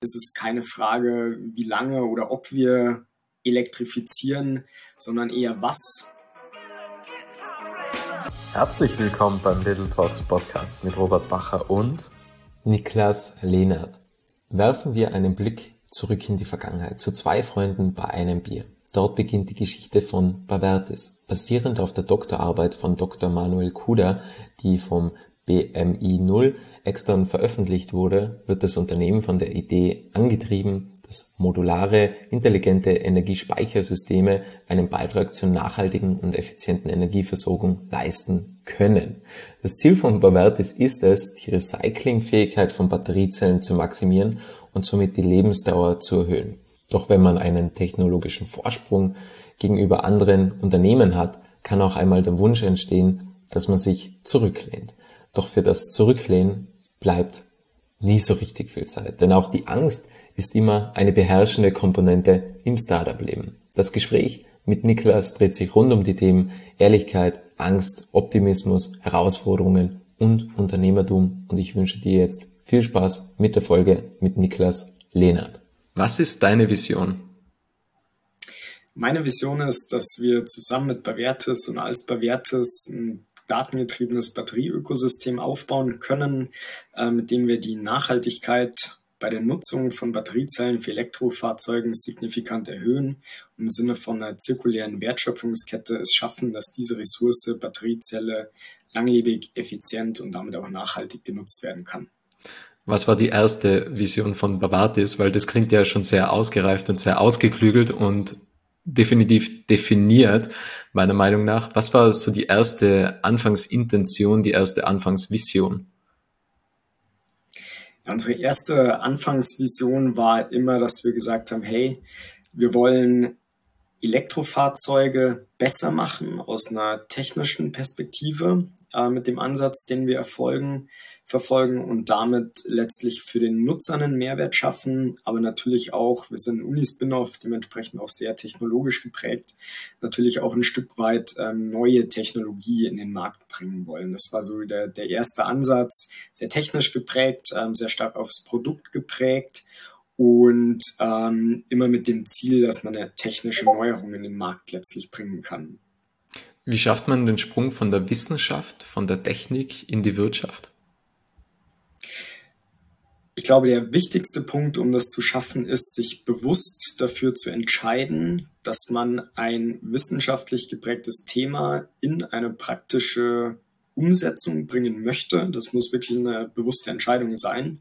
ist es keine Frage, wie lange oder ob wir elektrifizieren, sondern eher was. Herzlich willkommen beim Little Talks Podcast mit Robert Bacher und Niklas Lehnert. Werfen wir einen Blick zurück in die Vergangenheit zu zwei Freunden bei einem Bier. Dort beginnt die Geschichte von Bavertis, basierend auf der Doktorarbeit von Dr. Manuel Kuda, die vom BMI 0 extern veröffentlicht wurde, wird das Unternehmen von der Idee angetrieben, dass modulare, intelligente Energiespeichersysteme einen Beitrag zur nachhaltigen und effizienten Energieversorgung leisten können. Das Ziel von Bavertis ist es, die Recyclingfähigkeit von Batteriezellen zu maximieren und somit die Lebensdauer zu erhöhen. Doch wenn man einen technologischen Vorsprung gegenüber anderen Unternehmen hat, kann auch einmal der Wunsch entstehen, dass man sich zurücklehnt. Doch für das Zurücklehnen bleibt nie so richtig viel Zeit, denn auch die Angst ist immer eine beherrschende Komponente im Startup-Leben. Das Gespräch mit Niklas dreht sich rund um die Themen Ehrlichkeit, Angst, Optimismus, Herausforderungen und Unternehmertum und ich wünsche dir jetzt viel Spaß mit der Folge mit Niklas Lehnert. Was ist deine Vision? Meine Vision ist, dass wir zusammen mit Bavertis und als Bavertis ein datengetriebenes Batterieökosystem aufbauen können, mit dem wir die Nachhaltigkeit bei der Nutzung von Batteriezellen für Elektrofahrzeugen signifikant erhöhen und im Sinne von einer zirkulären Wertschöpfungskette es schaffen, dass diese Ressource Batteriezelle langlebig, effizient und damit auch nachhaltig genutzt werden kann. Was war die erste Vision von Bavertis? Weil das klingt ja schon sehr ausgereift und sehr ausgeklügelt und definitiv definiert, meiner Meinung nach. Was war so die erste Anfangsintention, die erste Anfangsvision? Unsere erste Anfangsvision war immer, dass wir gesagt haben, hey, wir wollen Elektrofahrzeuge besser machen aus einer technischen Perspektive mit dem Ansatz, den wir verfolgen und damit letztlich für den Nutzer einen Mehrwert schaffen, aber natürlich auch, wir sind Uni-Spin-off, dementsprechend auch sehr technologisch geprägt, natürlich auch ein Stück weit neue Technologie in den Markt bringen wollen. Das war so der erste Ansatz, sehr technisch geprägt, sehr stark aufs Produkt geprägt und immer mit dem Ziel, dass man eine technische Neuerung in den Markt letztlich bringen kann. Wie schafft man den Sprung von der Wissenschaft, von der Technik in die Wirtschaft? Ich glaube, der wichtigste Punkt, um das zu schaffen, ist, sich bewusst dafür zu entscheiden, dass man ein wissenschaftlich geprägtes Thema in eine praktische Umsetzung bringen möchte. Das muss wirklich eine bewusste Entscheidung sein.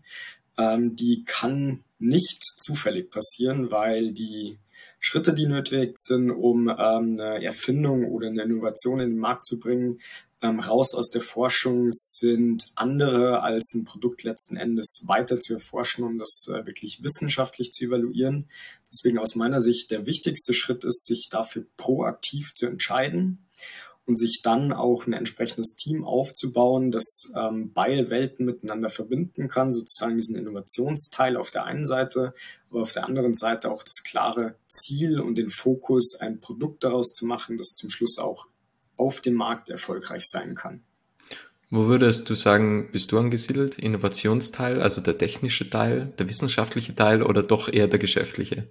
Die kann nicht zufällig passieren, weil die Schritte, die nötig sind, um eine Erfindung oder eine Innovation in den Markt zu bringen, raus aus der Forschung sind andere als ein Produkt letzten Endes weiter zu erforschen, um das wirklich wissenschaftlich zu evaluieren. Deswegen aus meiner Sicht der wichtigste Schritt ist, sich dafür proaktiv zu entscheiden und sich dann auch ein entsprechendes Team aufzubauen, das beide Welten miteinander verbinden kann, sozusagen diesen Innovationsteil auf der einen Seite, aber auf der anderen Seite auch das klare Ziel und den Fokus, ein Produkt daraus zu machen, das zum Schluss auch auf dem Markt erfolgreich sein kann. Wo würdest du sagen, bist du angesiedelt? Innovationsteil, also der technische Teil, der wissenschaftliche Teil oder doch eher der geschäftliche?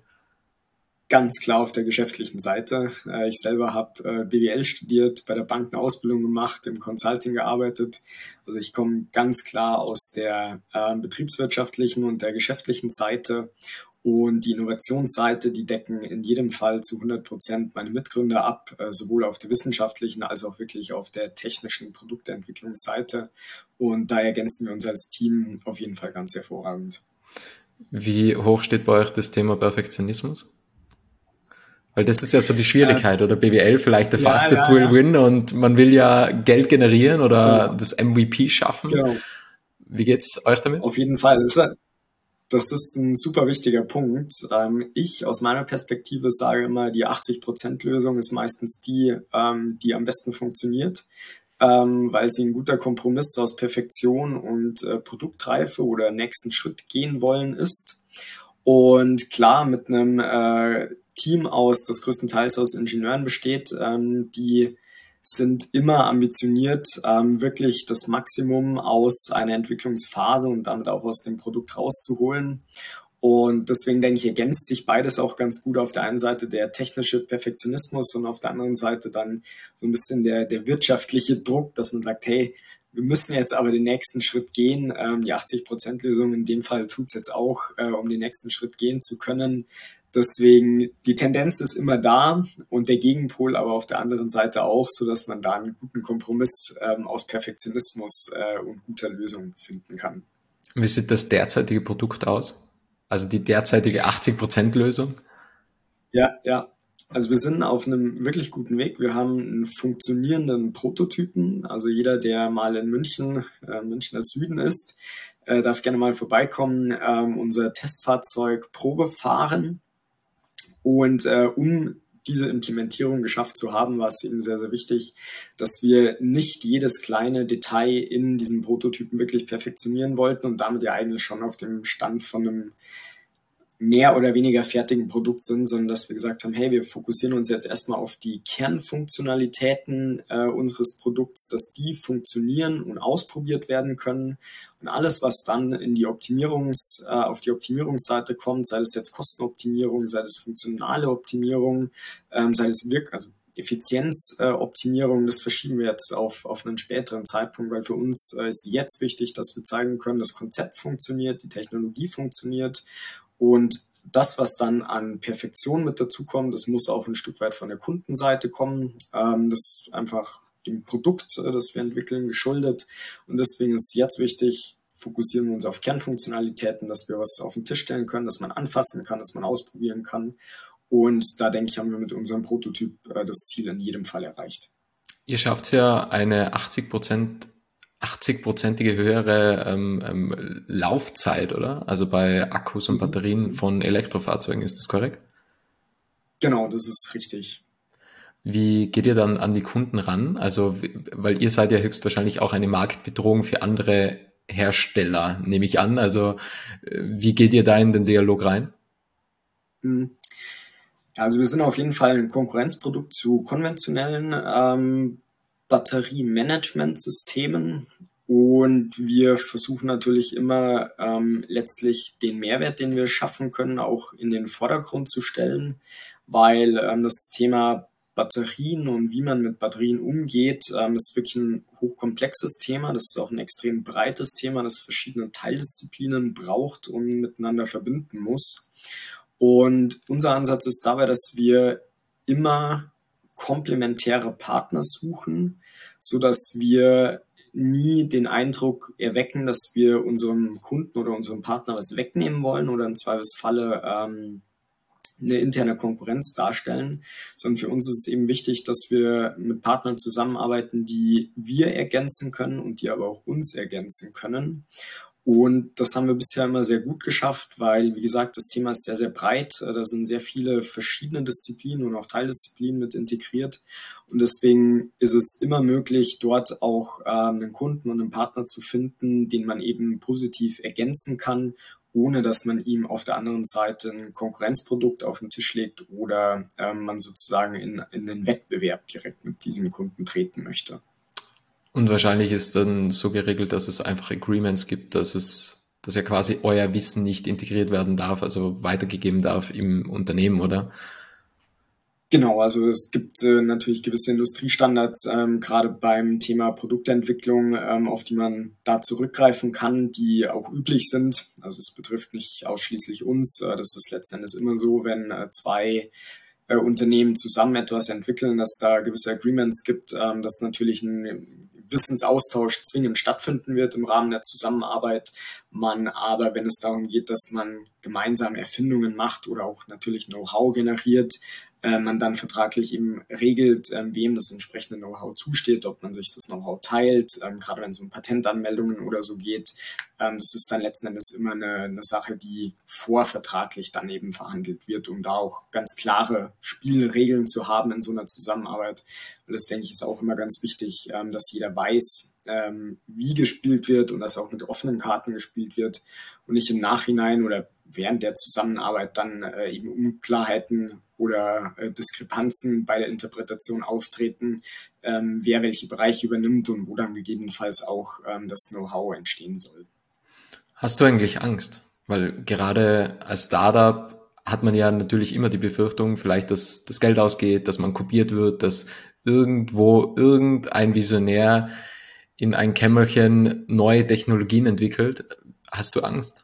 Ganz klar auf der geschäftlichen Seite. Ich selber habe BWL studiert, bei der Bank eine Ausbildung gemacht, im Consulting gearbeitet. Also ich komme ganz klar aus der betriebswirtschaftlichen und der geschäftlichen Seite. Und die Innovationsseite, die decken in jedem Fall zu 100% meine Mitgründer ab, sowohl auf der wissenschaftlichen als auch wirklich auf der technischen Produktentwicklungsseite. Und da ergänzen wir uns als Team auf jeden Fall ganz hervorragend. Wie hoch steht bei euch das Thema Perfektionismus? Weil das ist ja so die Schwierigkeit, oder BWL vielleicht der fastest will win und man will ja Geld generieren oder das MVP schaffen. Genau. Wie geht's euch damit? Auf jeden Fall. Das ist ein super wichtiger Punkt. Ich aus meiner Perspektive sage immer, die 80%-Lösung ist meistens die, die am besten funktioniert, weil sie ein guter Kompromiss aus Perfektion und Produktreife oder nächsten Schritt gehen wollen ist. Und klar, mit einem Team das größtenteils aus Ingenieuren besteht, die sind immer ambitioniert, wirklich das Maximum aus einer Entwicklungsphase und damit auch aus dem Produkt rauszuholen. Und deswegen denke ich, ergänzt sich beides auch ganz gut. Auf der einen Seite der technische Perfektionismus und auf der anderen Seite dann so ein bisschen der wirtschaftliche Druck, dass man sagt, hey, wir müssen jetzt aber den nächsten Schritt gehen. Die 80%-Lösung in dem Fall tut es jetzt auch, um den nächsten Schritt gehen zu können. Deswegen, die Tendenz ist immer da und der Gegenpol aber auf der anderen Seite auch, so dass man da einen guten Kompromiss aus Perfektionismus und guter Lösung finden kann. Wie sieht das derzeitige Produkt aus? Also die derzeitige 80%-Lösung? Ja. Also wir sind auf einem wirklich guten Weg. Wir haben einen funktionierenden Prototypen. Also jeder, der mal in München, Münchner Süden ist, darf gerne mal vorbeikommen, unser Testfahrzeug Probe fahren. Und um diese Implementierung geschafft zu haben, war es eben sehr, sehr wichtig, dass wir nicht jedes kleine Detail in diesem Prototypen wirklich perfektionieren wollten und damit ja eigentlich schon auf dem Stand von einem mehr oder weniger fertigen Produkt sind, sondern dass wir gesagt haben, hey, wir fokussieren uns jetzt erstmal auf die Kernfunktionalitäten unseres Produkts, dass die funktionieren und ausprobiert werden können. Und alles, was dann in die auf die Optimierungsseite kommt, sei es jetzt Kostenoptimierung, sei es funktionale Optimierung, sei es also Effizienzoptimierung, das verschieben wir jetzt auf einen späteren Zeitpunkt, weil für uns ist jetzt wichtig, dass wir zeigen können, das Konzept funktioniert, die Technologie funktioniert. Und das, was dann an Perfektion mit dazukommt, das muss auch ein Stück weit von der Kundenseite kommen. Das ist einfach dem Produkt, das wir entwickeln, geschuldet. Und deswegen ist jetzt wichtig, fokussieren wir uns auf Kernfunktionalitäten, dass wir was auf den Tisch stellen können, dass man anfassen kann, dass man ausprobieren kann. Und da denke ich, haben wir mit unserem Prototyp das Ziel in jedem Fall erreicht. Ihr schafft ja eine 80-prozentige höhere Laufzeit, oder? Also bei Akkus und Batterien von Elektrofahrzeugen, ist das korrekt? Genau, das ist richtig. Wie geht ihr dann an die Kunden ran? Also, weil ihr seid ja höchstwahrscheinlich auch eine Marktbedrohung für andere Hersteller, nehme ich an. Also, wie geht ihr da in den Dialog rein? Mhm. Also wir sind auf jeden Fall ein Konkurrenzprodukt zu konventionellen Batteriemanagementsystemen und wir versuchen natürlich immer letztlich den Mehrwert, den wir schaffen können, auch in den Vordergrund zu stellen, weil das Thema Batterien und wie man mit Batterien umgeht, ist wirklich ein hochkomplexes Thema. Das ist auch ein extrem breites Thema, das verschiedene Teildisziplinen braucht und miteinander verbinden muss. Und unser Ansatz ist dabei, dass wir immer komplementäre Partner suchen, so dass wir nie den Eindruck erwecken, dass wir unserem Kunden oder unserem Partner was wegnehmen wollen oder im Zweifelsfalle eine interne Konkurrenz darstellen, sondern für uns ist es eben wichtig, dass wir mit Partnern zusammenarbeiten, die wir ergänzen können und die aber auch uns ergänzen können. Und das haben wir bisher immer sehr gut geschafft, weil, wie gesagt, das Thema ist sehr, sehr breit. Da sind sehr viele verschiedene Disziplinen und auch Teildisziplinen mit integriert. Und deswegen ist es immer möglich, dort auch einen Kunden und einen Partner zu finden, den man eben positiv ergänzen kann, ohne dass man ihm auf der anderen Seite ein Konkurrenzprodukt auf den Tisch legt oder man sozusagen in den Wettbewerb direkt mit diesem Kunden treten möchte. Und wahrscheinlich ist dann so geregelt, dass es einfach Agreements gibt, dass ja quasi euer Wissen nicht integriert werden darf, also weitergegeben darf im Unternehmen, oder? Genau, also es gibt natürlich gewisse Industriestandards, gerade beim Thema Produktentwicklung, auf die man da zurückgreifen kann, die auch üblich sind. Also es betrifft nicht ausschließlich uns. Das ist letzten Endes immer so, wenn zwei Unternehmen zusammen etwas entwickeln, dass da gewisse Agreements gibt, dass natürlich ein Wissensaustausch zwingend stattfinden wird im Rahmen der Zusammenarbeit. Man aber, wenn es darum geht, dass man gemeinsam Erfindungen macht oder auch natürlich Know-how generiert, man dann vertraglich eben regelt, wem das entsprechende Know-how zusteht, ob man sich das Know-how teilt, gerade wenn es um Patentanmeldungen oder so geht. Das ist dann letzten Endes immer eine Sache, die vorvertraglich dann eben verhandelt wird, um da auch ganz klare Spielregeln zu haben in so einer Zusammenarbeit. Und das, denke ich, ist auch immer ganz wichtig, dass jeder weiß, wie gespielt wird und dass auch mit offenen Karten gespielt wird und nicht im Nachhinein oder während der Zusammenarbeit dann eben Unklarheiten oder Diskrepanzen bei der Interpretation auftreten, wer welche Bereiche übernimmt und wo dann gegebenenfalls auch das Know-how entstehen soll. Hast du eigentlich Angst? Weil gerade als Startup hat man ja natürlich immer die Befürchtung, vielleicht, dass das Geld ausgeht, dass man kopiert wird, dass irgendwo irgendein Visionär in ein Kämmerchen neue Technologien entwickelt. Hast du Angst?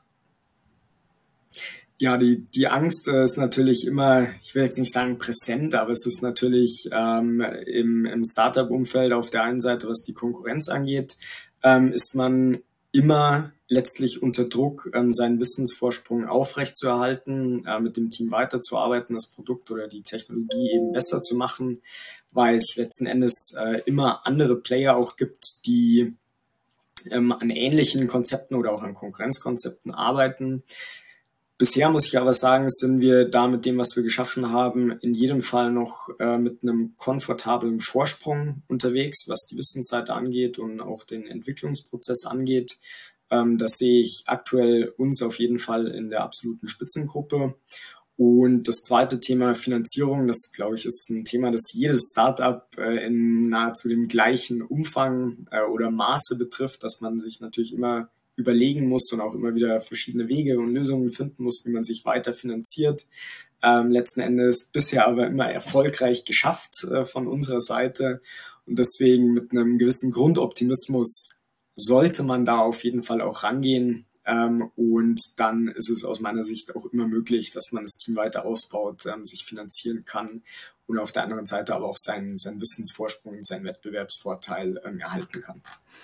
Ja, die Angst ist natürlich immer, ich will jetzt nicht sagen präsent, aber es ist natürlich im Startup-Umfeld auf der einen Seite, was die Konkurrenz angeht, ist man immer letztlich unter Druck, seinen Wissensvorsprung aufrechtzuerhalten, mit dem Team weiterzuarbeiten, das Produkt oder die Technologie eben besser zu machen, weil es letzten Endes immer andere Player auch gibt, die an ähnlichen Konzepten oder auch an Konkurrenzkonzepten arbeiten. Bisher muss ich aber sagen, sind wir da mit dem, was wir geschaffen haben, in jedem Fall noch mit einem komfortablen Vorsprung unterwegs, was die Wissensseite angeht und auch den Entwicklungsprozess angeht. Das sehe ich aktuell uns auf jeden Fall in der absoluten Spitzengruppe. Und das zweite Thema Finanzierung, das glaube ich ist ein Thema, das jedes Startup in nahezu dem gleichen Umfang oder Maße betrifft, dass man sich natürlich immer überlegen muss und auch immer wieder verschiedene Wege und Lösungen finden muss, wie man sich weiter finanziert. Letzten Endes bisher aber immer erfolgreich geschafft von unserer Seite. Und deswegen mit einem gewissen Grundoptimismus sollte man da auf jeden Fall auch rangehen. Und dann ist es aus meiner Sicht auch immer möglich, dass man das Team weiter ausbaut, sich finanzieren kann und auf der anderen Seite aber auch seinen Wissensvorsprung und seinen Wettbewerbsvorteil erhalten kann.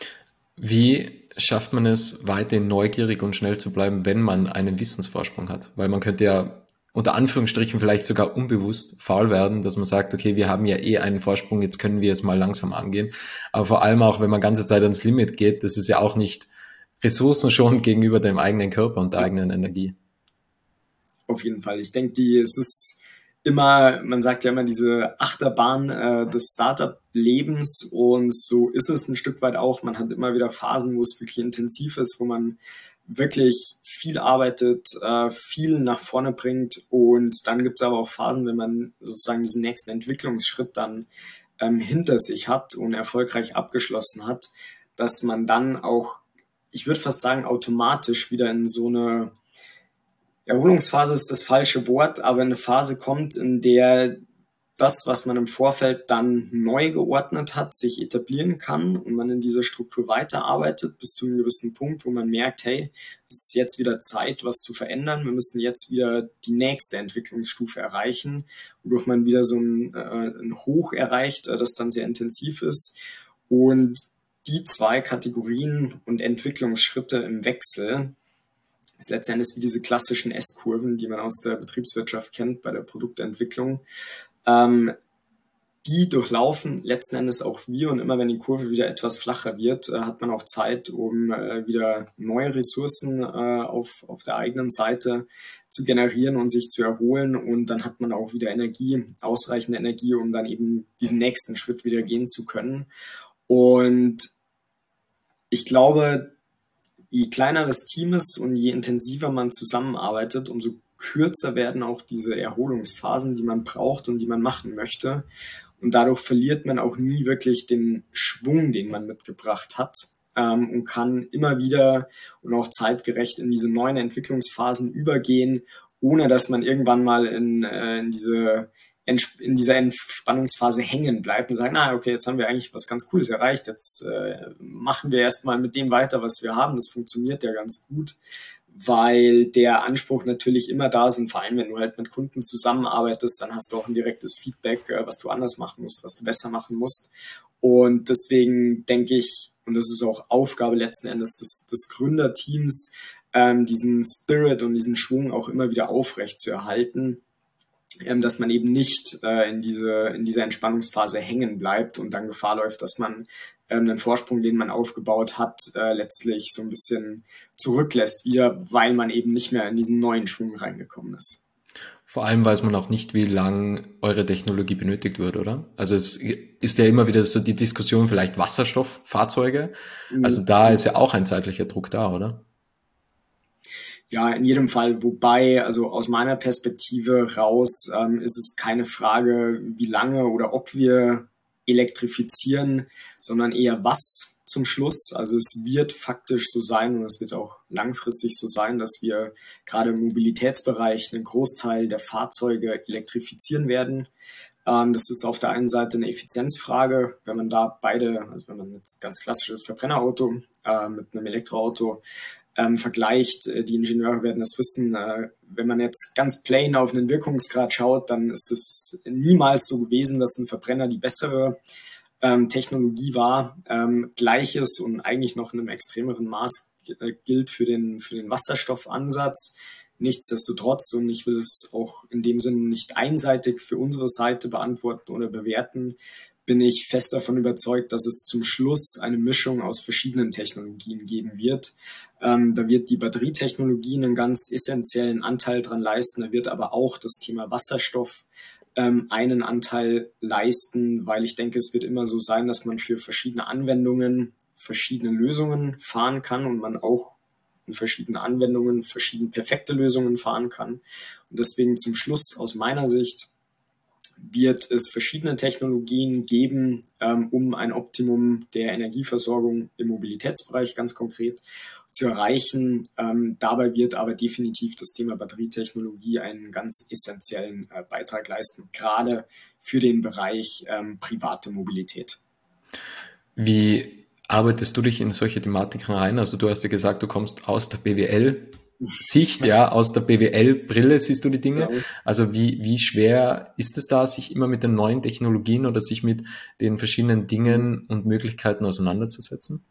Wie schafft man es, weiterhin neugierig und schnell zu bleiben, wenn man einen Wissensvorsprung hat? Weil man könnte ja unter Anführungsstrichen vielleicht sogar unbewusst faul werden, dass man sagt, okay, wir haben ja eh einen Vorsprung, jetzt können wir es mal langsam angehen. Aber vor allem auch, wenn man ganze Zeit ans Limit geht, das ist ja auch nicht ressourcenschonend gegenüber dem eigenen Körper und der eigenen Energie. Auf jeden Fall. Ich denke, es ist immer, man sagt ja immer, diese Achterbahn des Startup-Lebens und so ist es ein Stück weit auch. Man hat immer wieder Phasen, wo es wirklich intensiv ist, wo man wirklich viel arbeitet, viel nach vorne bringt und dann gibt es aber auch Phasen, wenn man sozusagen diesen nächsten Entwicklungsschritt dann hinter sich hat und erfolgreich abgeschlossen hat, dass man dann auch, ich würde fast sagen, automatisch wieder in so eine Erholungsphase ist das falsche Wort, aber eine Phase kommt, in der das, was man im Vorfeld dann neu geordnet hat, sich etablieren kann und man in dieser Struktur weiterarbeitet bis zu einem gewissen Punkt, wo man merkt, hey, es ist jetzt wieder Zeit, was zu verändern. Wir müssen jetzt wieder die nächste Entwicklungsstufe erreichen, wodurch man wieder so ein Hoch erreicht, das dann sehr intensiv ist. Und die zwei Kategorien und Entwicklungsschritte im Wechsel ist letztendlich wie diese klassischen S-Kurven, die man aus der Betriebswirtschaft kennt bei der Produktentwicklung. Die durchlaufen letzten Endes auch wir und immer wenn die Kurve wieder etwas flacher wird, hat man auch Zeit, um wieder neue Ressourcen auf der eigenen Seite zu generieren und sich zu erholen und dann hat man auch wieder Energie, ausreichende Energie, um dann eben diesen nächsten Schritt wieder gehen zu können. Und ich glaube, je kleiner das Team ist und je intensiver man zusammenarbeitet, umso kürzer werden auch diese Erholungsphasen, die man braucht und die man machen möchte. Und dadurch verliert man auch nie wirklich den Schwung, den man mitgebracht hat und kann immer wieder und auch zeitgerecht in diese neuen Entwicklungsphasen übergehen, ohne dass man irgendwann mal in dieser Entspannungsphase hängen bleibt und sagen, okay, jetzt haben wir eigentlich was ganz Cooles erreicht, jetzt machen wir erstmal mit dem weiter, was wir haben, das funktioniert ja ganz gut, weil der Anspruch natürlich immer da ist und vor allem, wenn du halt mit Kunden zusammenarbeitest, dann hast du auch ein direktes Feedback, was du anders machen musst, was du besser machen musst und deswegen denke ich, und das ist auch Aufgabe letzten Endes des Gründerteams, diesen Spirit und diesen Schwung auch immer wieder aufrecht zu erhalten, dass man eben nicht in dieser Entspannungsphase hängen bleibt und dann Gefahr läuft, dass man einen Vorsprung, den man aufgebaut hat, letztlich so ein bisschen zurücklässt wieder, weil man eben nicht mehr in diesen neuen Schwung reingekommen ist. Vor allem weiß man auch nicht, wie lang eure Technologie benötigt wird, oder? Also es ist ja immer wieder so die Diskussion, vielleicht Wasserstofffahrzeuge. Also da ist ja auch ein zeitlicher Druck da, oder? Ja, in jedem Fall. Wobei, also aus meiner Perspektive raus, ist es keine Frage, wie lange oder ob wir elektrifizieren, sondern eher was. zum Schluss. Also es wird faktisch so sein und es wird auch langfristig so sein, dass wir gerade im Mobilitätsbereich einen Großteil der Fahrzeuge elektrifizieren werden. Das ist auf der einen Seite eine Effizienzfrage, wenn man da beide, also wenn man jetzt ganz klassisches Verbrennerauto mit einem Elektroauto vergleicht, die Ingenieure werden das wissen, wenn man jetzt ganz plain auf einen Wirkungsgrad schaut, dann ist es niemals so gewesen, dass ein Verbrenner die bessere Technologie war. Gleiches und eigentlich noch in einem extremeren Maß gilt für den Wasserstoffansatz. Nichtsdestotrotz, und ich will es auch in dem Sinne nicht einseitig für unsere Seite beantworten oder bewerten, bin ich fest davon überzeugt, dass es zum Schluss eine Mischung aus verschiedenen Technologien geben wird. Da wird die Batterietechnologie einen ganz essentiellen Anteil dran leisten. Da wird aber auch das Thema Wasserstoff einen Anteil leisten, weil ich denke, es wird immer so sein, dass man für verschiedene Anwendungen verschiedene Lösungen fahren kann und man auch in verschiedenen Anwendungen verschiedene perfekte Lösungen fahren kann. Und deswegen zum Schluss aus meiner Sicht wird es verschiedene Technologien geben, um ein Optimum der Energieversorgung im Mobilitätsbereich ganz konkret zu erreichen. Dabei wird aber definitiv das Thema Batterietechnologie einen ganz essentiellen Beitrag leisten, gerade für den Bereich private Mobilität. Wie arbeitest du dich in solche Thematiken rein? Also du hast ja gesagt, du kommst aus der BWL-Sicht, ja, aus der BWL-Brille siehst du die Dinge. Ja. Also wie schwer ist es da, sich immer mit den neuen Technologien oder sich mit den verschiedenen Dingen und Möglichkeiten auseinanderzusetzen?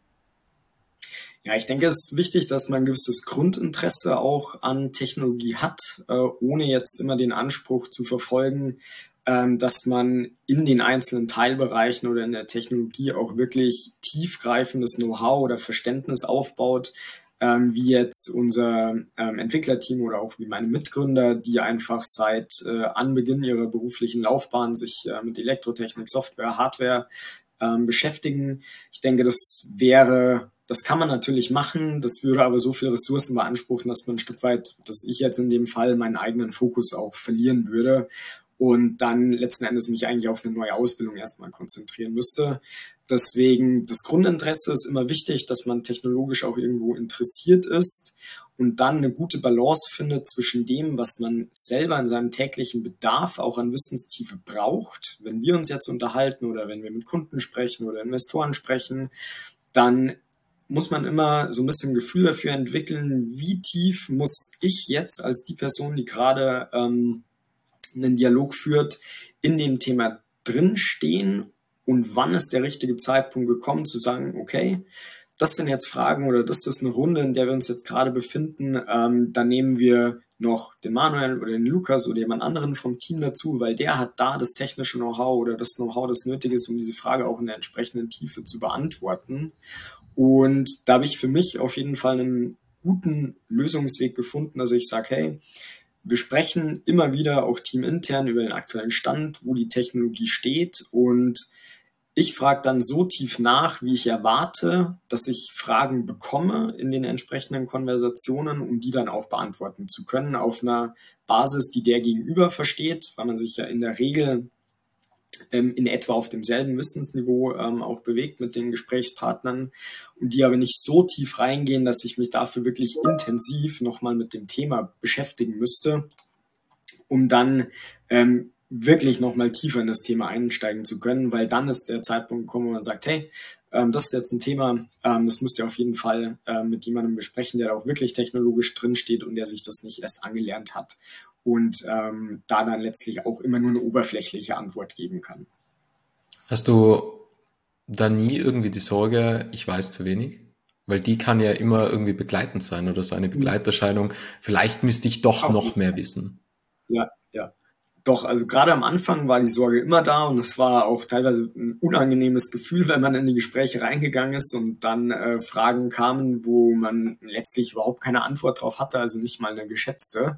Ja, ich denke, es ist wichtig, dass man ein gewisses Grundinteresse auch an Technologie hat, ohne jetzt immer den Anspruch zu verfolgen, dass man in den einzelnen Teilbereichen oder in der Technologie auch wirklich tiefgreifendes Know-how oder Verständnis aufbaut, wie jetzt unser Entwicklerteam oder auch wie meine Mitgründer, die einfach seit Anbeginn ihrer beruflichen Laufbahn sich mit Elektrotechnik, Software, Hardware beschäftigen. Ich denke, das kann man natürlich machen, das würde aber so viele Ressourcen beanspruchen, dass man ein Stück weit, dass ich jetzt in dem Fall meinen eigenen Fokus auch verlieren würde und dann letzten Endes mich eigentlich auf eine neue Ausbildung erstmal konzentrieren müsste. Deswegen, das Grundinteresse ist immer wichtig, dass man technologisch auch irgendwo interessiert ist und dann eine gute Balance findet zwischen dem, was man selber in seinem täglichen Bedarf auch an Wissenstiefe braucht. Wenn wir uns jetzt unterhalten oder wenn wir mit Kunden sprechen oder Investoren sprechen, dann muss man immer so ein bisschen ein Gefühl dafür entwickeln, wie tief muss ich jetzt als die Person, die gerade einen Dialog führt, in dem Thema drinstehen und wann ist der richtige Zeitpunkt gekommen, zu sagen, okay, das sind jetzt Fragen oder das ist eine Runde, in der wir uns jetzt gerade befinden, dann nehmen wir noch den Manuel oder den Lukas oder jemand anderen vom Team dazu, weil der hat da das technische Know-how oder das Know-how, das nötig ist, um diese Frage auch in der entsprechenden Tiefe zu beantworten. Und da habe ich für mich auf jeden Fall einen guten Lösungsweg gefunden, dass ich sage, hey, wir sprechen immer wieder auch teamintern über den aktuellen Stand, wo die Technologie steht und ich frage dann so tief nach, wie ich erwarte, dass ich Fragen bekomme in den entsprechenden Konversationen, um die dann auch beantworten zu können auf einer Basis, die der Gegenüber versteht, weil man sich ja in der Regel in etwa auf demselben Wissensniveau auch bewegt mit den Gesprächspartnern und die aber nicht so tief reingehen, dass ich mich dafür wirklich intensiv nochmal mit dem Thema beschäftigen müsste, um dann wirklich nochmal tiefer in das Thema einsteigen zu können, weil dann ist der Zeitpunkt gekommen, wo man sagt, hey, das ist jetzt ein Thema, das müsst ihr auf jeden Fall mit jemandem besprechen, der da auch wirklich technologisch drinsteht und der sich das nicht erst angelernt hat und da dann letztlich auch immer nur eine oberflächliche Antwort geben kann. Hast du da nie irgendwie die Sorge, ich weiß zu wenig? Weil die kann ja immer irgendwie begleitend sein oder so eine Begleiterscheinung. Vielleicht müsste ich doch noch mehr wissen. Ja, ja. Doch, also gerade am Anfang war die Sorge immer da und es war auch teilweise ein unangenehmes Gefühl, wenn man in die Gespräche reingegangen ist und dann Fragen kamen, wo man letztlich überhaupt keine Antwort drauf hatte, also nicht mal eine geschätzte.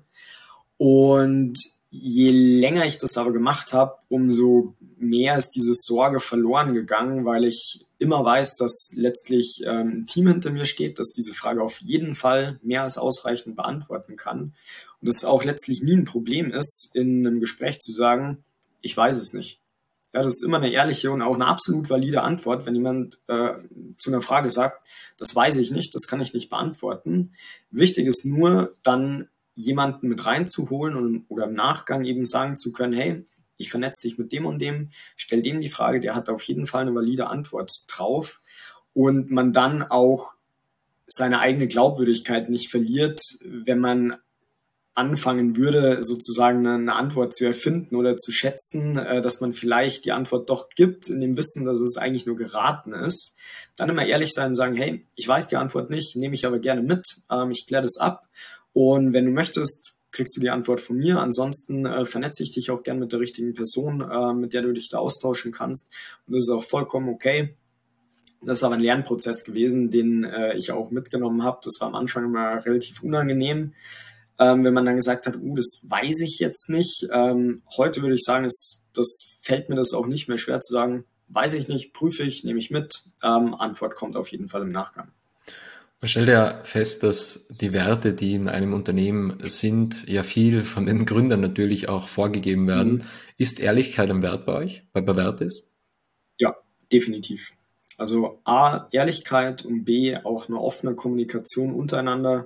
Und je länger ich das aber gemacht habe, umso mehr ist diese Sorge verloren gegangen, weil ich immer weiß, dass letztlich ein Team hinter mir steht, das diese Frage auf jeden Fall mehr als ausreichend beantworten kann. Und es auch letztlich nie ein Problem ist, in einem Gespräch zu sagen, ich weiß es nicht. Ja, das ist immer eine ehrliche und auch eine absolut valide Antwort, wenn jemand zu einer Frage sagt, das weiß ich nicht, das kann ich nicht beantworten. Wichtig ist nur, dann jemanden mit reinzuholen oder im Nachgang eben sagen zu können, hey, ich vernetze dich mit dem und dem, stell dem die Frage, der hat auf jeden Fall eine valide Antwort drauf und man dann auch seine eigene Glaubwürdigkeit nicht verliert, wenn man anfangen würde, sozusagen eine Antwort zu erfinden oder zu schätzen, dass man vielleicht die Antwort doch gibt, in dem Wissen, dass es eigentlich nur geraten ist. Dann immer ehrlich sein und sagen, hey, ich weiß die Antwort nicht, nehme ich aber gerne mit, ich kläre das ab und wenn du möchtest, kriegst du die Antwort von mir. Ansonsten vernetze ich dich auch gerne mit der richtigen Person, mit der du dich da austauschen kannst und das ist auch vollkommen okay. Das ist aber ein Lernprozess gewesen, den ich auch mitgenommen habe. Das war am Anfang immer relativ unangenehm, wenn man dann gesagt hat, das weiß ich jetzt nicht. Heute würde ich sagen, das fällt mir das auch nicht mehr schwer zu sagen, weiß ich nicht, prüfe ich, nehme ich mit. Antwort kommt auf jeden Fall im Nachgang. Man stellt ja fest, dass die Werte, die in einem Unternehmen sind, ja viel von den Gründern natürlich auch vorgegeben werden. Ist Ehrlichkeit ein Wert bei euch, bei Verwertis? Ja, definitiv. Also A, Ehrlichkeit und B, auch eine offene Kommunikation untereinander.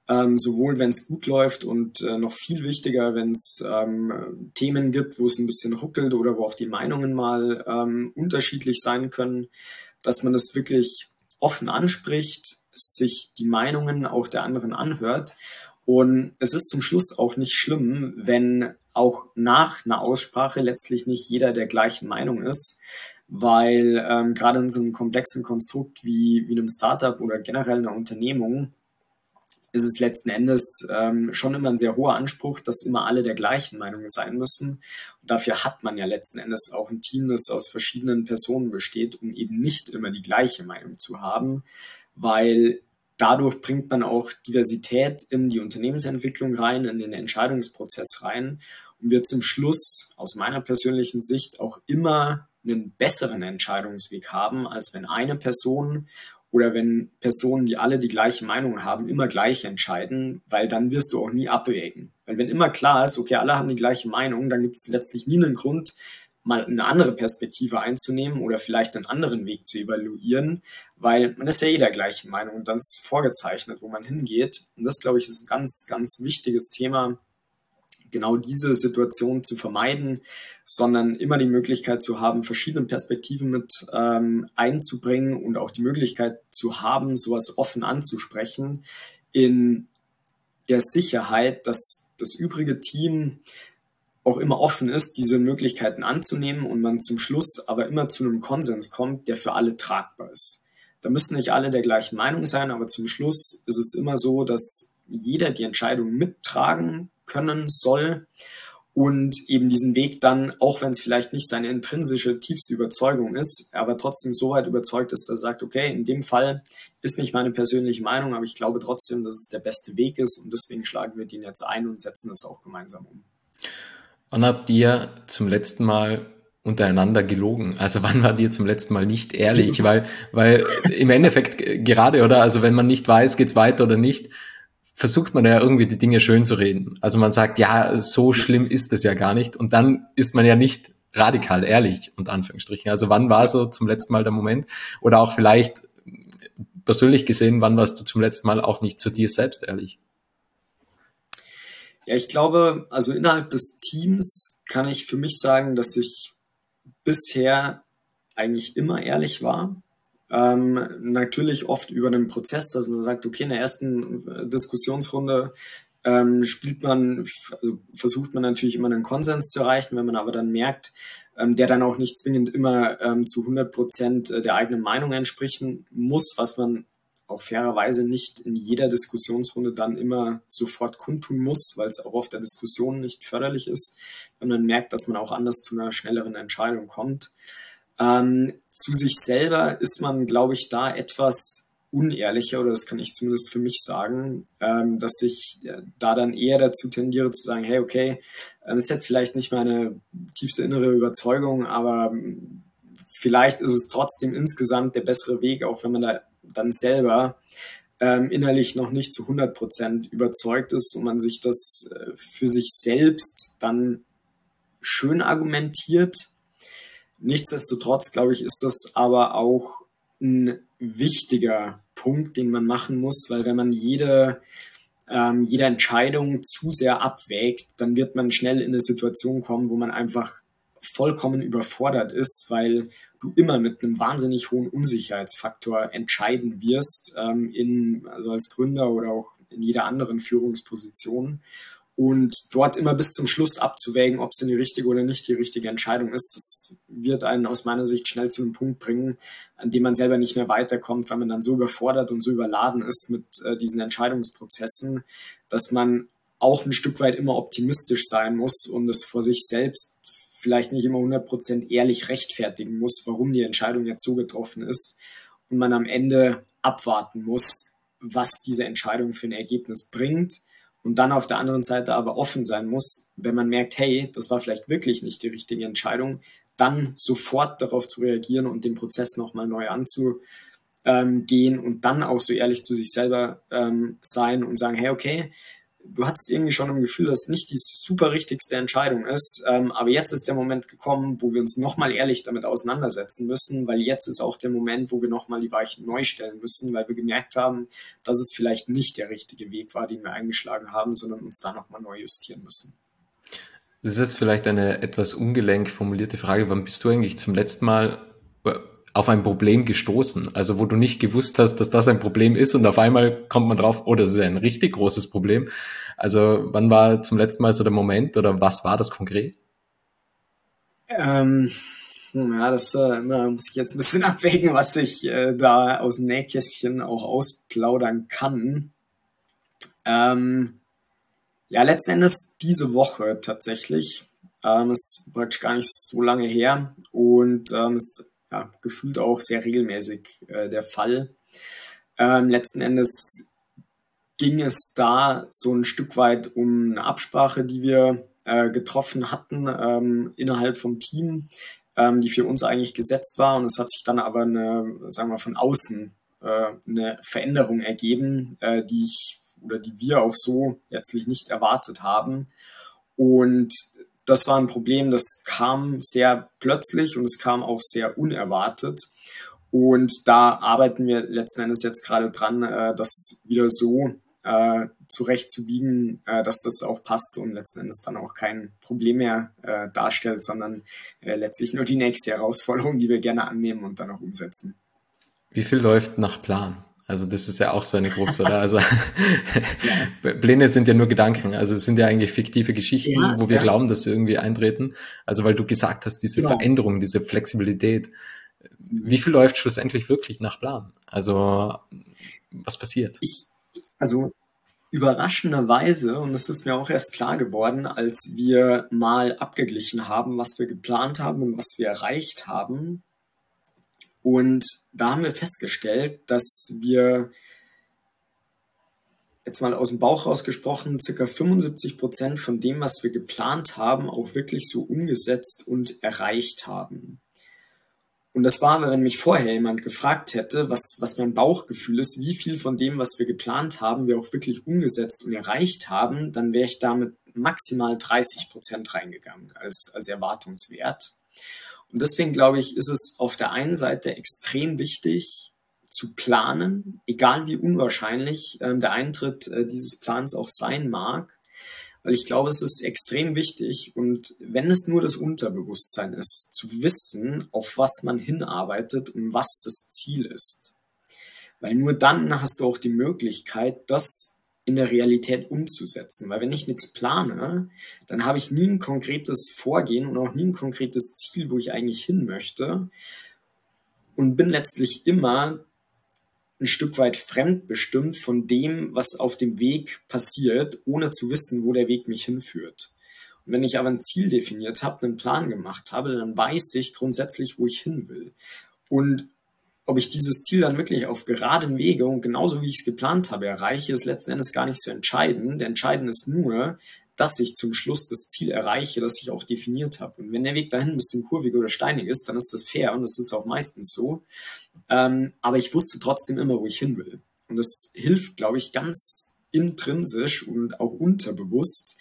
Sowohl wenn es gut läuft und noch viel wichtiger, wenn es Themen gibt, wo es ein bisschen ruckelt oder wo auch die Meinungen mal unterschiedlich sein können, dass man das wirklich offen anspricht, sich die Meinungen auch der anderen anhört. Und es ist zum Schluss auch nicht schlimm, wenn auch nach einer Aussprache letztlich nicht jeder der gleichen Meinung ist, weil gerade in so einem komplexen Konstrukt wie einem Startup oder generell einer Unternehmung ist es letzten Endes schon immer ein sehr hoher Anspruch, dass immer alle der gleichen Meinung sein müssen. Und dafür hat man ja letzten Endes auch ein Team, das aus verschiedenen Personen besteht, um eben nicht immer die gleiche Meinung zu haben, weil dadurch bringt man auch Diversität in die Unternehmensentwicklung rein, in den Entscheidungsprozess rein und wird zum Schluss aus meiner persönlichen Sicht auch immer einen besseren Entscheidungsweg haben, als wenn eine Person oder wenn Personen, die alle die gleiche Meinung haben, immer gleich entscheiden, weil dann wirst du auch nie abwägen. Weil wenn immer klar ist, okay, alle haben die gleiche Meinung, dann gibt es letztlich nie einen Grund, mal eine andere Perspektive einzunehmen oder vielleicht einen anderen Weg zu evaluieren, weil man ist ja der gleichen Meinung und dann ist vorgezeichnet, wo man hingeht. Und das, glaube ich, ist ein ganz, ganz wichtiges Thema, genau diese Situation zu vermeiden, sondern immer die Möglichkeit zu haben, verschiedene Perspektiven mit einzubringen und auch die Möglichkeit zu haben, sowas offen anzusprechen, in der Sicherheit, dass das übrige Team auch immer offen ist, diese Möglichkeiten anzunehmen und man zum Schluss aber immer zu einem Konsens kommt, der für alle tragbar ist. Da müssen nicht alle der gleichen Meinung sein, aber zum Schluss ist es immer so, dass jeder die Entscheidung mittragen können soll und eben diesen Weg dann, auch wenn es vielleicht nicht seine intrinsische, tiefste Überzeugung ist, aber trotzdem so weit überzeugt ist, dass er sagt, okay, in dem Fall ist nicht meine persönliche Meinung, aber ich glaube trotzdem, dass es der beste Weg ist und deswegen schlagen wir den jetzt ein und setzen das auch gemeinsam um. Wann habt ihr zum letzten Mal untereinander gelogen? Also wann wart ihr zum letzten Mal nicht ehrlich? Weil im Endeffekt gerade, oder? Also wenn man nicht weiß, geht's weiter oder nicht, versucht man ja irgendwie die Dinge schön zu reden. Also man sagt, ja, so schlimm ist es ja gar nicht. Und dann ist man ja nicht radikal ehrlich, unter Anführungsstrichen. Also wann war so zum letzten Mal der Moment? Oder auch vielleicht persönlich gesehen, wann warst du zum letzten Mal auch nicht zu dir selbst ehrlich? Ja, ich glaube, also innerhalb des Teams kann ich für mich sagen, dass ich bisher eigentlich immer ehrlich war. Natürlich oft über einen Prozess, dass man sagt, okay, in der ersten Diskussionsrunde also versucht man natürlich immer einen Konsens zu erreichen, wenn man aber dann merkt, der dann auch nicht zwingend immer zu 100% der eigenen Meinung entsprechen muss, was man auch fairerweise nicht in jeder Diskussionsrunde dann immer sofort kundtun muss, weil es auch auf der Diskussion nicht förderlich ist, wenn man merkt, dass man auch anders zu einer schnelleren Entscheidung kommt. Zu sich selber ist man, glaube ich, da etwas unehrlicher, oder das kann ich zumindest für mich sagen, dass ich da dann eher dazu tendiere zu sagen, hey, okay, das ist jetzt vielleicht nicht meine tiefste innere Überzeugung, aber vielleicht ist es trotzdem insgesamt der bessere Weg, auch wenn man da dann selber innerlich noch nicht zu 100% überzeugt ist und man sich das für sich selbst dann schön argumentiert. Nichtsdestotrotz, glaube ich, ist das aber auch ein wichtiger Punkt, den man machen muss, weil wenn man jede Entscheidung zu sehr abwägt, dann wird man schnell in eine Situation kommen, wo man einfach vollkommen überfordert ist, weil du immer mit einem wahnsinnig hohen Unsicherheitsfaktor entscheiden wirst, also als Gründer oder auch in jeder anderen Führungsposition. Und dort immer bis zum Schluss abzuwägen, ob es denn die richtige oder nicht die richtige Entscheidung ist, das wird einen aus meiner Sicht schnell zu einem Punkt bringen, an dem man selber nicht mehr weiterkommt, weil man dann so überfordert und so überladen ist mit diesen Entscheidungsprozessen, dass man auch ein Stück weit immer optimistisch sein muss und es vor sich selbst vielleicht nicht immer 100% ehrlich rechtfertigen muss, warum die Entscheidung jetzt so getroffen ist und man am Ende abwarten muss, was diese Entscheidung für ein Ergebnis bringt und dann auf der anderen Seite aber offen sein muss, wenn man merkt, hey, das war vielleicht wirklich nicht die richtige Entscheidung, dann sofort darauf zu reagieren und den Prozess nochmal neu anzugehen und dann auch so ehrlich zu sich selber sein und sagen, hey, okay, du hattest irgendwie schon im Gefühl, dass es nicht die super richtigste Entscheidung ist, aber jetzt ist der Moment gekommen, wo wir uns nochmal ehrlich damit auseinandersetzen müssen, weil jetzt ist auch der Moment, wo wir nochmal die Weichen neu stellen müssen, weil wir gemerkt haben, dass es vielleicht nicht der richtige Weg war, den wir eingeschlagen haben, sondern uns da nochmal neu justieren müssen. Das ist jetzt vielleicht eine etwas ungelenk formulierte Frage. Wann bist du eigentlich zum letzten Mal auf ein Problem gestoßen? Also wo du nicht gewusst hast, dass das ein Problem ist und auf einmal kommt man drauf, oh, das ist ein richtig großes Problem. Also wann war zum letzten Mal so der Moment oder was war das konkret? Ja, das muss ich jetzt ein bisschen abwägen, was ich da aus dem Nähkästchen auch ausplaudern kann. Ja, letzten Endes diese Woche tatsächlich. Ist praktisch gar nicht so lange her und ist ja, gefühlt auch sehr regelmäßig der Fall. Letzten Endes ging es da so ein Stück weit um eine Absprache, die wir getroffen hatten innerhalb vom Team, die für uns eigentlich gesetzt war. Und es hat sich dann aber sagen wir von außen eine Veränderung ergeben, die wir auch so letztlich nicht erwartet haben. Und das war ein Problem, das kam sehr plötzlich und es kam auch sehr unerwartet. Und da arbeiten wir letzten Endes jetzt gerade dran, das wieder so zurechtzubiegen, dass das auch passt und letzten Endes dann auch kein Problem mehr darstellt, sondern letztlich nur die nächste Herausforderung, die wir gerne annehmen und dann auch umsetzen. Wie viel läuft nach Plan? Also das ist ja auch so eine Krux, oder? Also Ja, Pläne sind ja nur Gedanken, also es sind ja eigentlich fiktive Geschichten, ja, wo wir ja, glauben, dass sie irgendwie eintreten. Also weil du gesagt hast, diese genau. Veränderung, diese Flexibilität, wie viel läuft schlussendlich wirklich nach Plan? Also was passiert? Ich, also überraschenderweise, und das ist mir auch erst klar geworden, als wir mal abgeglichen haben, was wir geplant haben und was wir erreicht haben. Und da haben wir festgestellt, dass wir jetzt mal aus dem Bauch rausgesprochen, circa 75% von dem, was wir geplant haben, auch wirklich so umgesetzt und erreicht haben. Und das war, wenn mich vorher jemand gefragt hätte, was mein Bauchgefühl ist, wie viel von dem, was wir geplant haben, wir auch wirklich umgesetzt und erreicht haben, dann wäre ich damit maximal 30% reingegangen als Erwartungswert. Und deswegen glaube ich, ist es auf der einen Seite extrem wichtig zu planen, egal wie unwahrscheinlich der Eintritt dieses Plans auch sein mag, weil ich glaube, es ist extrem wichtig und wenn es nur das Unterbewusstsein ist, zu wissen, auf was man hinarbeitet und was das Ziel ist. Weil nur dann hast du auch die Möglichkeit, das in der Realität umzusetzen. Weil wenn ich nichts plane, dann habe ich nie ein konkretes Vorgehen und auch nie ein konkretes Ziel, wo ich eigentlich hin möchte und bin letztlich immer ein Stück weit fremdbestimmt von dem, was auf dem Weg passiert, ohne zu wissen, wo der Weg mich hinführt. Und wenn ich aber ein Ziel definiert habe, einen Plan gemacht habe, dann weiß ich grundsätzlich, wo ich hin will. Und ob ich dieses Ziel dann wirklich auf geradem Wege und genauso wie ich es geplant habe erreiche, ist letzten Endes gar nicht so entscheidend. Entscheidend ist nur, dass ich zum Schluss das Ziel erreiche, das ich auch definiert habe. Und wenn der Weg dahin ein bisschen kurvig oder steinig ist, dann ist das fair und das ist auch meistens so. Aber ich wusste trotzdem immer, wo ich hin will. Und das hilft, glaube ich, ganz intrinsisch und auch unterbewusst,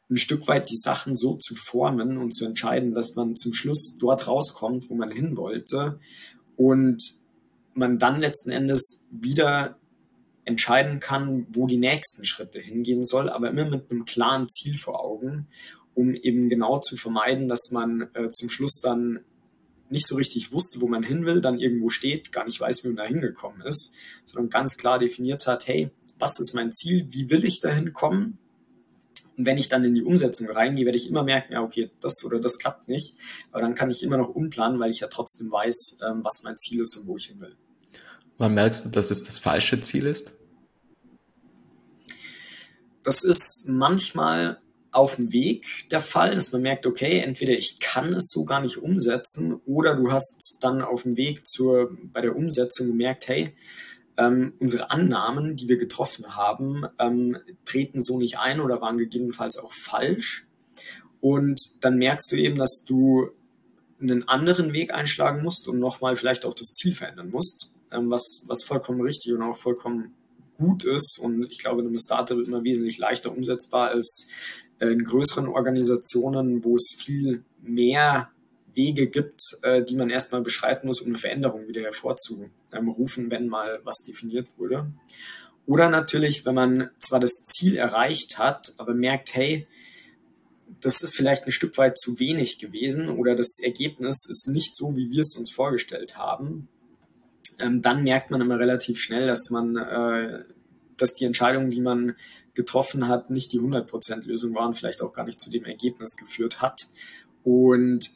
ein Stück weit die Sachen so zu formen und zu entscheiden, dass man zum Schluss dort rauskommt, wo man hin wollte und man dann letzten Endes wieder entscheiden kann, wo die nächsten Schritte hingehen soll, aber immer mit einem klaren Ziel vor Augen, um eben genau zu vermeiden, dass man zum Schluss dann nicht so richtig wusste, wo man hin will, dann irgendwo steht, gar nicht weiß, wie man da hingekommen ist, sondern ganz klar definiert hat, hey, was ist mein Ziel, wie will ich dahin kommen? Und wenn ich dann in die Umsetzung reingehe, werde ich immer merken, ja, okay, das oder das klappt nicht. Aber dann kann ich immer noch umplanen, weil ich ja trotzdem weiß, was mein Ziel ist und wo ich hin will. Wann merkst du, dass es das falsche Ziel ist? Das ist manchmal auf dem Weg der Fall, dass man merkt, okay, entweder ich kann es so gar nicht umsetzen oder du hast dann auf dem Weg bei der Umsetzung gemerkt, hey, unsere Annahmen, die wir getroffen haben, treten so nicht ein oder waren gegebenenfalls auch falsch. Und dann merkst du eben, dass du einen anderen Weg einschlagen musst und nochmal vielleicht auch das Ziel verändern musst, was vollkommen richtig und auch vollkommen gut ist. Und ich glaube, in einem Startup immer wesentlich leichter umsetzbar als in größeren Organisationen, wo es viel mehr Wege gibt, die man erstmal beschreiten muss, um eine Veränderung wieder hervorzurufen, wenn mal was definiert wurde. Oder natürlich, wenn man zwar das Ziel erreicht hat, aber merkt, hey, das ist vielleicht ein Stück weit zu wenig gewesen oder das Ergebnis ist nicht so, wie wir es uns vorgestellt haben, dann merkt man immer relativ schnell, dass die Entscheidungen, die man getroffen hat, nicht die 100% Lösung waren, vielleicht auch gar nicht zu dem Ergebnis geführt hat. Und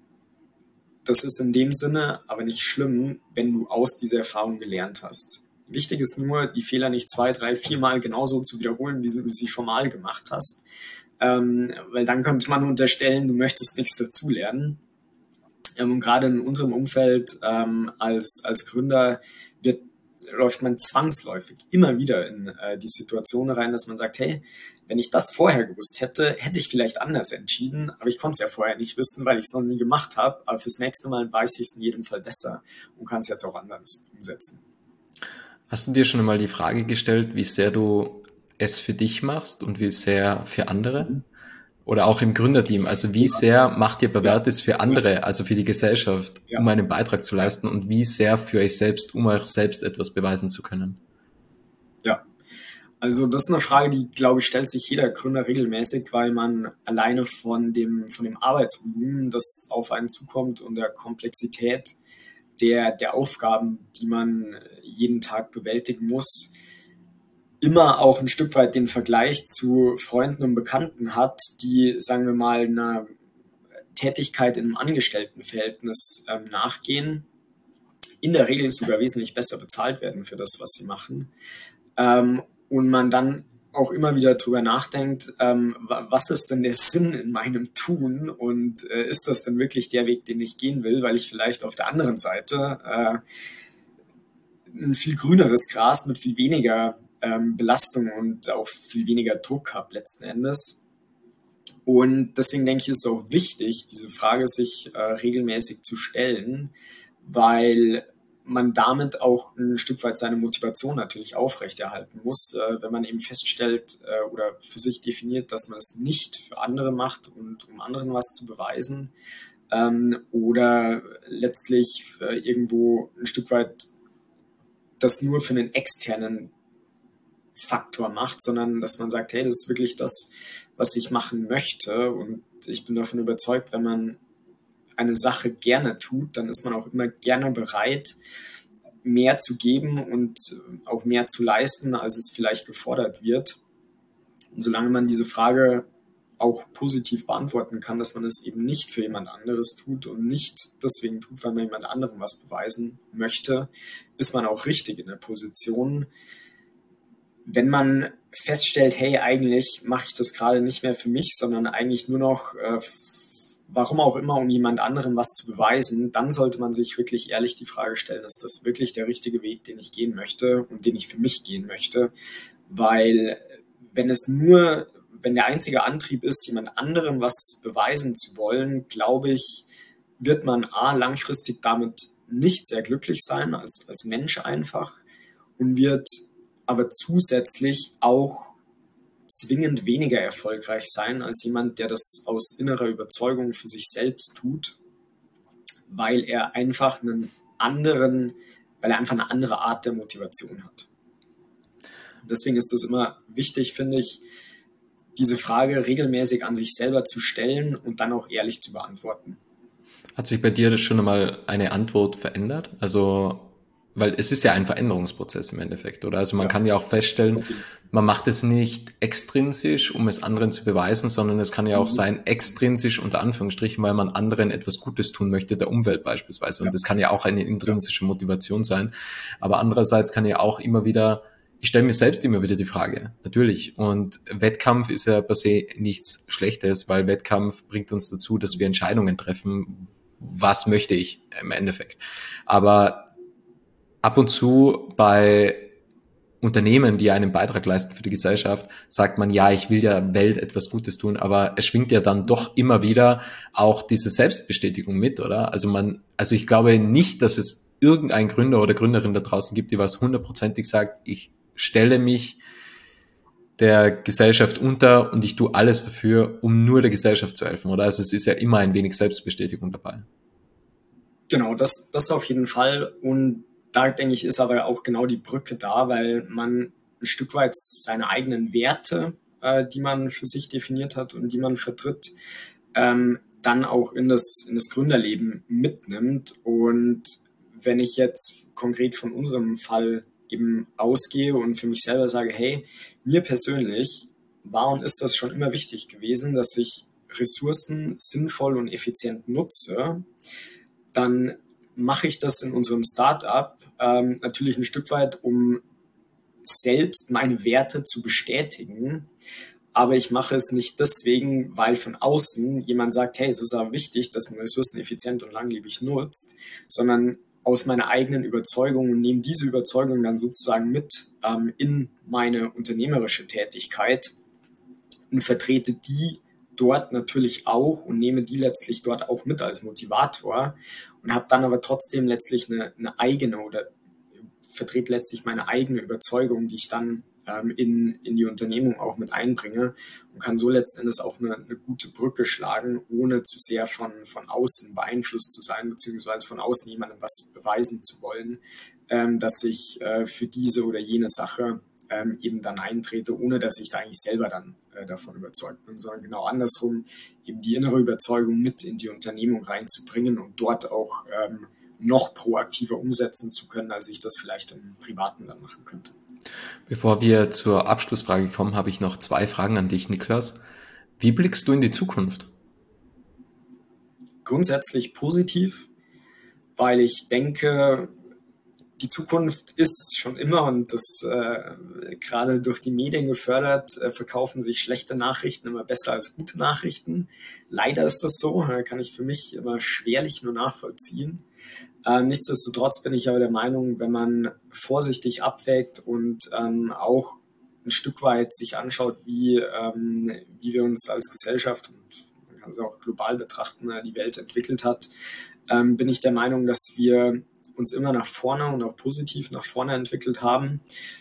das ist in dem Sinne aber nicht schlimm, wenn du aus dieser Erfahrung gelernt hast. Wichtig ist nur, die Fehler nicht 2, 3, 4 Mal genauso zu wiederholen, wie du sie schon mal gemacht hast. Weil dann könnte man unterstellen, du möchtest nichts dazulernen. Und gerade in unserem Umfeld als Gründer läuft man zwangsläufig immer wieder in die Situation rein, dass man sagt, hey, wenn ich das vorher gewusst hätte, hätte ich vielleicht anders entschieden, aber ich konnte es ja vorher nicht wissen, weil ich es noch nie gemacht habe. Aber fürs nächste Mal weiß ich es in jedem Fall besser und kann es jetzt auch anders umsetzen. Hast du dir schon einmal die Frage gestellt, wie sehr du es für dich machst und wie sehr für andere? Oder auch im Gründerteam, also wie sehr macht ihr Bewährtes für andere, also für die Gesellschaft, um einen Beitrag zu leisten und wie sehr für euch selbst, um euch selbst etwas beweisen zu können? Ja, also das ist eine Frage, die, glaube ich, stellt sich jeder Gründer regelmäßig, weil man alleine von dem Arbeitsvolumen, das auf einen zukommt und der Komplexität der Aufgaben, die man jeden Tag bewältigen muss, immer auch ein Stück weit den Vergleich zu Freunden und Bekannten hat, die, sagen wir mal, einer Tätigkeit in einem Angestelltenverhältnis nachgehen, in der Regel sogar wesentlich besser bezahlt werden für das, was sie machen. Und man dann auch immer wieder drüber nachdenkt, was ist denn der Sinn in meinem Tun und ist das denn wirklich der Weg, den ich gehen will, weil ich vielleicht auf der anderen Seite ein viel grüneres Gras mit viel weniger Belastung und auch viel weniger Druck habe letzten Endes. Und deswegen denke ich, ist es auch wichtig, diese Frage sich regelmäßig zu stellen, weil man damit auch ein Stück weit seine Motivation natürlich aufrechterhalten muss, wenn man eben feststellt oder für sich definiert, dass man es nicht für andere macht und um anderen was zu beweisen oder letztlich irgendwo ein Stück weit das nur für einen externen Faktor macht, sondern dass man sagt, hey, das ist wirklich das, was ich machen möchte und ich bin davon überzeugt, wenn man eine Sache gerne tut, dann ist man auch immer gerne bereit, mehr zu geben und auch mehr zu leisten, als es vielleicht gefordert wird. Und solange man diese Frage auch positiv beantworten kann, dass man es eben nicht für jemand anderes tut und nicht deswegen tut, weil man jemand anderem was beweisen möchte, ist man auch richtig in der Position. Wenn man feststellt, hey, eigentlich mache ich das gerade nicht mehr für mich, sondern eigentlich nur noch warum auch immer, um jemand anderem was zu beweisen, dann sollte man sich wirklich ehrlich die Frage stellen, ist das wirklich der richtige Weg, den ich gehen möchte und den ich für mich gehen möchte? Weil wenn der einzige Antrieb ist, jemand anderem was beweisen zu wollen, glaube ich, wird man langfristig damit nicht sehr glücklich sein, als Mensch einfach, und wird aber zusätzlich auch zwingend weniger erfolgreich sein als jemand, der das aus innerer Überzeugung für sich selbst tut, weil er einfach eine andere Art der Motivation hat. Deswegen ist es immer wichtig, finde ich, diese Frage regelmäßig an sich selber zu stellen und dann auch ehrlich zu beantworten. Hat sich bei dir das schon einmal eine Antwort verändert? Also, weil es ist ja ein Veränderungsprozess im Endeffekt, oder? Also man kann ja auch feststellen, man macht es nicht extrinsisch, um es anderen zu beweisen, sondern es kann ja auch sein, extrinsisch unter Anführungsstrichen, weil man anderen etwas Gutes tun möchte, der Umwelt beispielsweise. Und das kann ja auch eine intrinsische Motivation sein. Aber andererseits kann ja auch immer wieder, ich stelle mir selbst immer wieder die Frage, natürlich. Und Wettkampf ist ja per se nichts Schlechtes, weil Wettkampf bringt uns dazu, dass wir Entscheidungen treffen, was möchte ich im Endeffekt. Aber ab und zu bei Unternehmen, die einen Beitrag leisten für die Gesellschaft, sagt man, ja, ich will der Welt etwas Gutes tun, aber es schwingt ja dann doch immer wieder auch diese Selbstbestätigung mit, oder? Also ich glaube nicht, dass es irgendeinen Gründer oder Gründerin da draußen gibt, die was hundertprozentig sagt, ich stelle mich der Gesellschaft unter und ich tue alles dafür, um nur der Gesellschaft zu helfen, oder? Also es ist ja immer ein wenig Selbstbestätigung dabei. Genau, das auf jeden Fall. Und da denke ich, ist aber auch genau die Brücke da, weil man ein Stück weit seine eigenen Werte, die man für sich definiert hat und die man vertritt, dann auch in das Gründerleben mitnimmt. Und wenn ich jetzt konkret von unserem Fall eben ausgehe und für mich selber sage, hey, mir persönlich war und ist das schon immer wichtig gewesen, dass ich Ressourcen sinnvoll und effizient nutze, dann mache ich das in unserem Startup natürlich ein Stück weit, um selbst meine Werte zu bestätigen. Aber ich mache es nicht deswegen, weil von außen jemand sagt, hey, es ist aber wichtig, dass man Ressourcen effizient und langlebig nutzt, sondern aus meiner eigenen Überzeugung und nehme diese Überzeugung dann sozusagen mit in meine unternehmerische Tätigkeit und vertrete die dort natürlich auch und nehme die letztlich dort auch mit als Motivator und habe dann aber trotzdem letztlich eine eigene oder vertrete letztlich meine eigene Überzeugung, die ich dann in die Unternehmung auch mit einbringe und kann so letzten Endes auch eine gute Brücke schlagen, ohne zu sehr von außen beeinflusst zu sein, beziehungsweise von außen jemandem was beweisen zu wollen, dass ich für diese oder jene Sache eben dann eintrete, ohne dass ich da eigentlich selber dann davon überzeugt bin, sondern genau andersrum, eben die innere Überzeugung mit in die Unternehmung reinzubringen und dort auch noch proaktiver umsetzen zu können, als ich das vielleicht im Privaten dann machen könnte. Bevor wir zur Abschlussfrage kommen, habe ich noch 2 Fragen an dich, Niklas. Wie blickst du in die Zukunft? Grundsätzlich positiv, weil ich denke, die Zukunft ist schon immer und das gerade durch die Medien gefördert, verkaufen sich schlechte Nachrichten immer besser als gute Nachrichten. Leider ist das so, kann ich für mich immer schwerlich nur nachvollziehen. Nichtsdestotrotz bin ich aber der Meinung, wenn man vorsichtig abwägt und auch ein Stück weit sich anschaut, wie wir uns als Gesellschaft und man kann es auch global betrachten, die Welt entwickelt hat, bin ich der Meinung, dass wir uns immer nach vorne und auch positiv nach vorne entwickelt haben.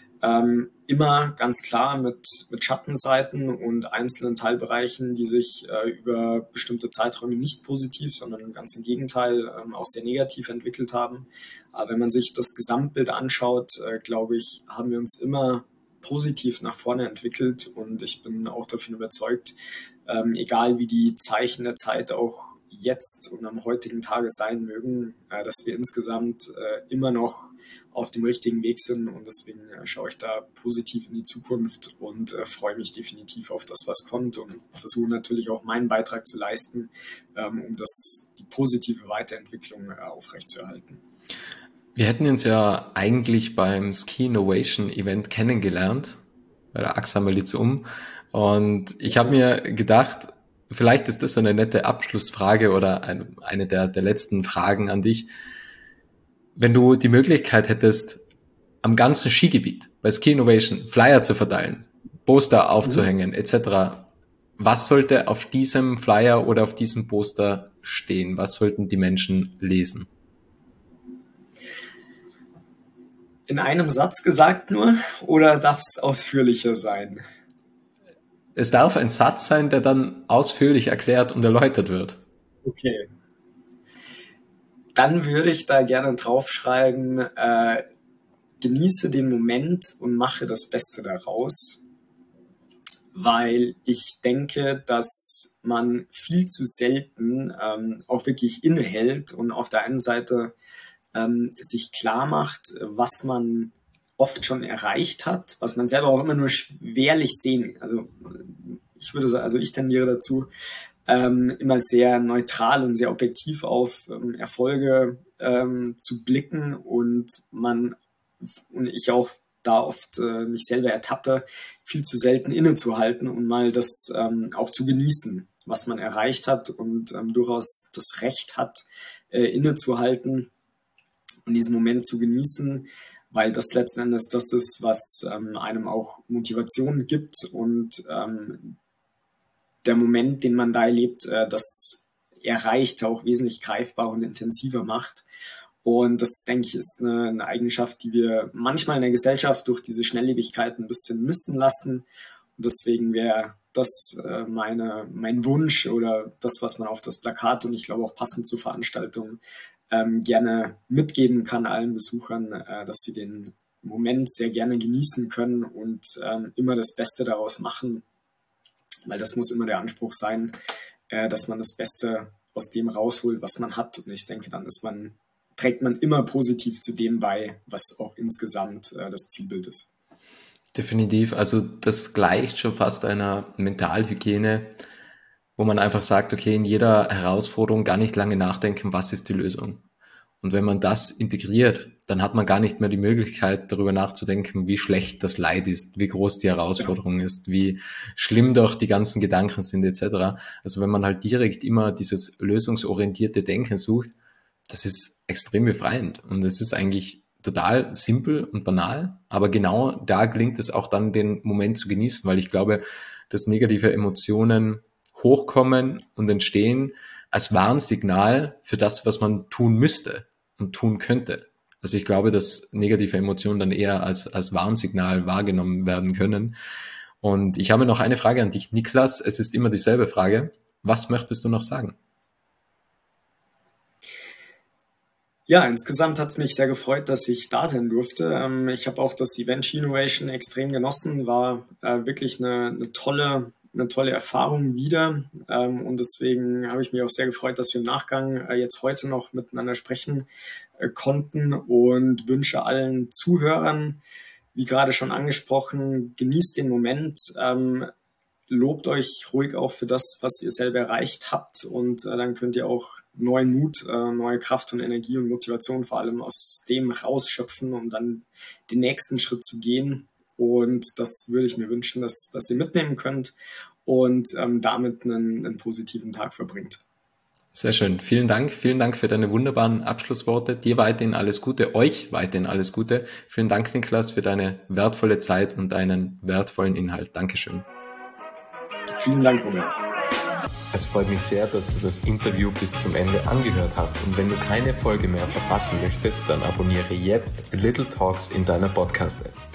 Immer ganz klar mit Schattenseiten und einzelnen Teilbereichen, die sich über bestimmte Zeiträume nicht positiv, sondern ganz im Gegenteil auch sehr negativ entwickelt haben. Aber wenn man sich das Gesamtbild anschaut, glaube ich, haben wir uns immer positiv nach vorne entwickelt und ich bin auch davon überzeugt, egal wie die Zeichen der Zeit auch jetzt und am heutigen Tage sein mögen, dass wir insgesamt immer noch auf dem richtigen Weg sind und deswegen schaue ich da positiv in die Zukunft und freue mich definitiv auf das, was kommt und versuche natürlich auch meinen Beitrag zu leisten, um die positive Weiterentwicklung aufrechtzuerhalten. Wir hätten uns ja eigentlich beim Ski Innovation Event kennengelernt, bei der AXA Malizum, und ich habe mir gedacht, vielleicht ist das eine nette Abschlussfrage oder eine der letzten Fragen an dich. Wenn du die Möglichkeit hättest, am ganzen Skigebiet bei Ski Innovation Flyer zu verteilen, Poster aufzuhängen etc., was sollte auf diesem Flyer oder auf diesem Poster stehen? Was sollten die Menschen lesen? In einem Satz gesagt nur oder darf es ausführlicher sein? es darf ein Satz sein, der dann ausführlich erklärt und erläutert wird. Okay. Dann würde ich da gerne draufschreiben, genieße den Moment und mache das Beste daraus, weil ich denke, dass man viel zu selten auch wirklich innehält und auf der einen Seite sich klar macht, was man oft schon erreicht hat, was man selber auch immer nur schwerlich sehen. Also ich tendiere dazu, immer sehr neutral und sehr objektiv auf Erfolge zu blicken und ich auch da oft mich selber ertappe, viel zu selten innezuhalten und mal das auch zu genießen, was man erreicht hat und durchaus das Recht hat, innezuhalten und diesen Moment zu genießen, weil das letzten Endes das ist, was einem auch Motivation gibt und der Moment, den man da erlebt, das erreicht, auch wesentlich greifbarer und intensiver macht. Und das, denke ich, ist eine Eigenschaft, die wir manchmal in der Gesellschaft durch diese Schnelllebigkeit ein bisschen missen lassen. Und deswegen wäre das mein Wunsch oder das, was man auf das Plakat und ich glaube auch passend zur Veranstaltung gerne mitgeben kann allen Besuchern, dass sie den Moment sehr gerne genießen können und immer das Beste daraus machen, weil das muss immer der Anspruch sein, dass man das Beste aus dem rausholt, was man hat. Und ich denke, dann trägt man immer positiv zu dem bei, was auch insgesamt das Zielbild ist. Definitiv. Also das gleicht schon fast einer Mentalhygiene, wo man einfach sagt, okay, in jeder Herausforderung gar nicht lange nachdenken, was ist die Lösung. Und wenn man das integriert, dann hat man gar nicht mehr die Möglichkeit, darüber nachzudenken, wie schlecht das Leid ist, wie groß die Herausforderung ist, wie schlimm doch die ganzen Gedanken sind etc. Also wenn man halt direkt immer dieses lösungsorientierte Denken sucht, das ist extrem befreiend und es ist eigentlich total simpel und banal, aber genau da gelingt es auch dann, den Moment zu genießen, weil ich glaube, dass negative Emotionen hochkommen und entstehen als Warnsignal für das, was man tun müsste und tun könnte. Also ich glaube, dass negative Emotionen dann eher als Warnsignal wahrgenommen werden können. Und ich habe noch eine Frage an dich, Niklas. Es ist immer dieselbe Frage. Was möchtest du noch sagen? Ja, insgesamt hat es mich sehr gefreut, dass ich da sein durfte. Ich habe auch das Event Innovation extrem genossen, war wirklich eine tolle Erfahrung wieder. Und deswegen habe ich mich auch sehr gefreut, dass wir im Nachgang jetzt heute noch miteinander sprechen konnten und wünsche allen Zuhörern, wie gerade schon angesprochen, genießt den Moment, lobt euch ruhig auch für das, was ihr selber erreicht habt und dann könnt ihr auch neuen Mut, neue Kraft und Energie und Motivation vor allem aus dem rausschöpfen, um dann den nächsten Schritt zu gehen. Und das würde ich mir wünschen, dass ihr mitnehmen könnt und damit einen positiven Tag verbringt. Sehr schön. Vielen Dank für deine wunderbaren Abschlussworte. Dir weiterhin alles Gute, euch weiterhin alles Gute. Vielen Dank, Niklas, für deine wertvolle Zeit und deinen wertvollen Inhalt. Dankeschön. Vielen Dank, Robert. Es freut mich sehr, dass du das Interview bis zum Ende angehört hast. Und wenn du keine Folge mehr verpassen möchtest, dann abonniere jetzt Little Talks in deiner Podcast-App.